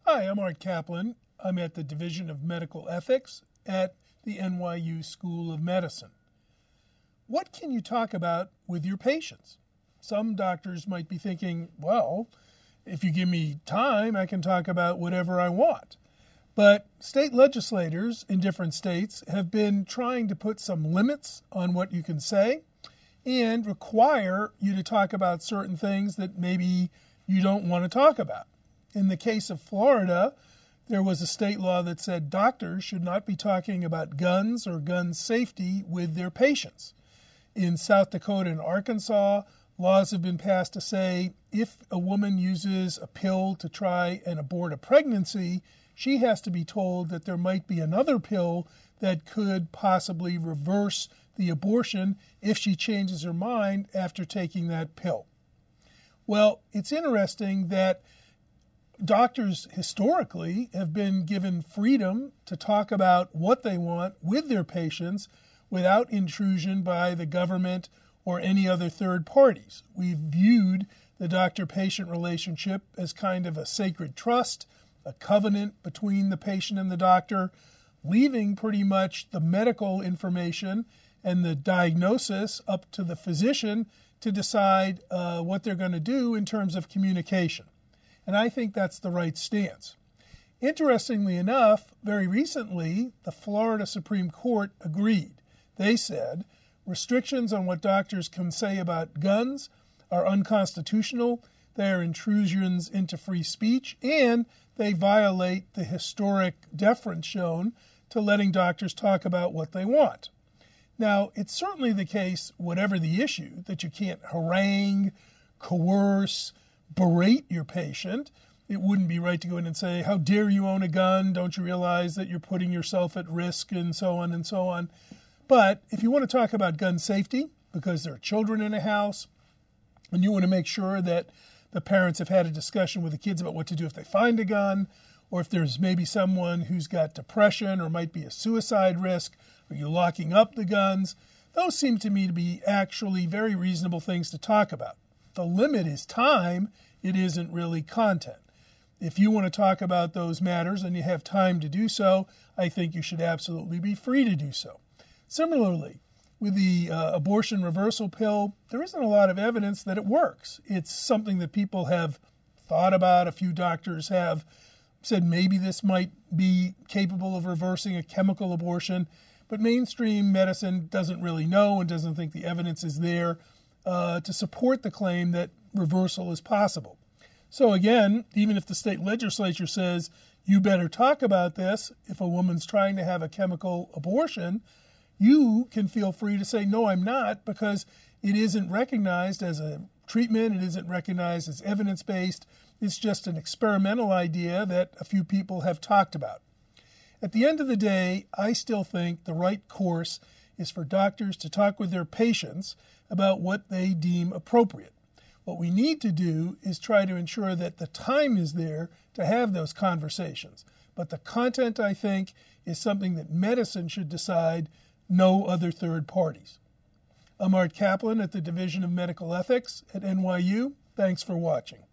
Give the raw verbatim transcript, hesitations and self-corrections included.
Hi, I'm Art Kaplan. I'm at the Division of Medical Ethics at the N Y U School of Medicine. What can you talk about with your patients? Some doctors might be thinking, well, if you give me time, I can talk about whatever I want. But state legislators in different states have been trying to put some limits on what you can say and require you to talk about certain things that maybe you don't want to talk about. In the case of Florida, there was a state law that said doctors should not be talking about guns or gun safety with their patients. In South Dakota and Arkansas, laws have been passed to say if a woman uses a pill to try and abort a pregnancy, she has to be told that there might be another pill that could possibly reverse the abortion if she changes her mind after taking that pill. Well, it's interesting that doctors historically have been given freedom to talk about what they want with their patients without intrusion by the government or any other third parties. We've viewed the doctor-patient relationship as kind of a sacred trust, a covenant between the patient and the doctor, leaving pretty much the medical information and the diagnosis up to the physician to decide uh, what they're going to do in terms of communication. And I think that's the right stance. Interestingly enough, very recently, the Florida Supreme Court agreed. They said restrictions on what doctors can say about guns are unconstitutional, they are intrusions into free speech, and they violate the historic deference shown to letting doctors talk about what they want. Now, it's certainly the case, whatever the issue, that you can't harangue, coerce, berate your patient. It wouldn't be right to go in and say, how dare you own a gun? Don't you realize that you're putting yourself at risk, and so on and so on. But if you want to talk about gun safety, because there are children in a house, and you want to make sure that the parents have had a discussion with the kids about what to do if they find a gun, or if there's maybe someone who's got depression or might be a suicide risk, or you're locking up the guns, those seem to me to be actually very reasonable things to talk about. The limit is time. It isn't really content. If you want to talk about those matters and you have time to do so, I think you should absolutely be free to do so. Similarly, with the uh, abortion reversal pill, there isn't a lot of evidence that it works. It's something that people have thought about. A few doctors have said maybe this might be capable of reversing a chemical abortion, but mainstream medicine doesn't really know and doesn't think the evidence is there uh, to support the claim that reversal is possible. So again, even if the state legislature says you better talk about this, if a woman's trying to have a chemical abortion, you can feel free to say, no, I'm not, because it isn't recognized as a treatment. It isn't recognized as evidence-based. It's just an experimental idea that a few people have talked about. At the end of the day, I still think the right course is for doctors to talk with their patients about what they deem appropriate. What we need to do is try to ensure that the time is there to have those conversations. But the content, I think, is something that medicine should decide, no other third parties. I'm Art Kaplan at the Division of Medical Ethics at N Y U. Thanks for watching.